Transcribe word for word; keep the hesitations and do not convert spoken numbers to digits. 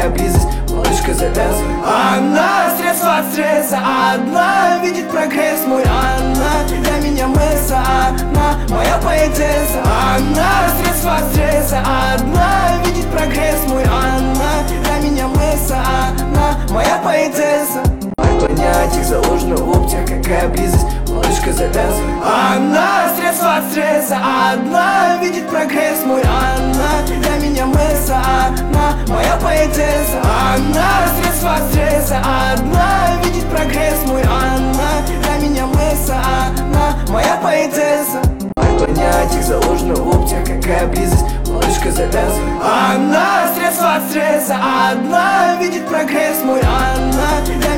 какая близость, малышка, завязывай. Она средство от стресса, одна видит прогресс мой. Она для меня мыса, она моя поэтесса. Она средство от стресса, одна видит прогресс мой. Она для меня мыса, она моя поэтесса. Понять их заложено в локтях, какая близость, малышка, завязывай. Она средство от стресса, одна видит прогресс мой. Она для меня мыса, она моя поэтесса. Она средство от стресса, одна видит прогресс мой. Она для меня мыса, она моя поэтесса. Понять их заложено в локтях, какая близость, малышка, завязывай. Она средство от стресса, одна видит прогресс мой. Она для